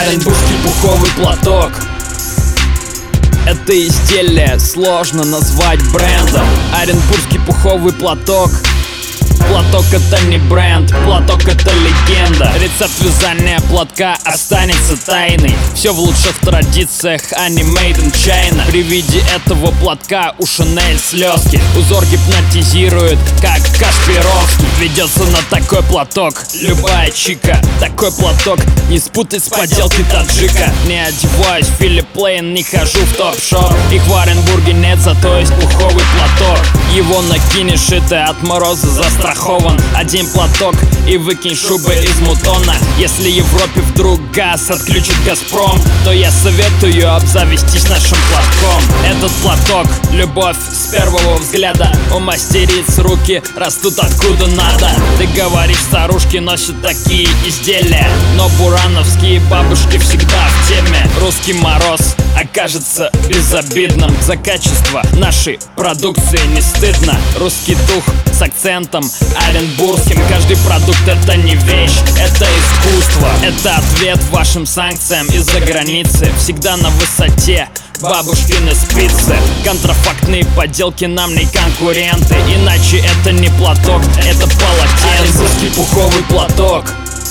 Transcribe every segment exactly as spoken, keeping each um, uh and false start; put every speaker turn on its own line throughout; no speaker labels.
Оренбургский пуховый платок. Это изделие сложно назвать брендом. Оренбургский пуховый платок. Платок — это не бренд, платок — это легенда. Рецепт вязания платка останется тайной. Все в лучших традициях, а не made in China. При виде этого платка у Шанель слезки. Узор гипнотизирует, как Кашпировский. Ведется на такой платок любая чика. Такой платок не спутать с поделкой таджика. Не одеваюсь в Филипп Лейн, не хожу в топ-шоп. Их в Оренбурге нет, зато есть пуховый платок. Его накинешь, и ты от мороза застрахован. Один платок и выкинь шубы из мутона. Если Европе вдруг газ отключит Газпром, то я советую обзавестись нашим платком. Этот платок — любовь с первого взгляда. У мастериц руки растут откуда надо. Ты говоришь, старушки носят такие изделия, но бурановские бабушки всегда в теме. Русский мороз окажется безобидным. За качество нашей продукции не стыдно. Русский дух с акцентом оренбургским. Каждый продукт — это не вещь, это искусство. Это ответ вашим санкциям из-за границы. Всегда на высоте бабушкины спицы. Контрафактные поделки нам не конкуренты. Иначе это не платок, это полотенце. Оренбургский пуховый платок.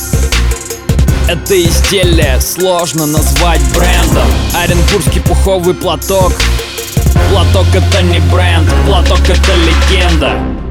Это изделие сложно назвать брендом. Оренбургский пуховый платок. Платок — это не бренд, платок — это легенда.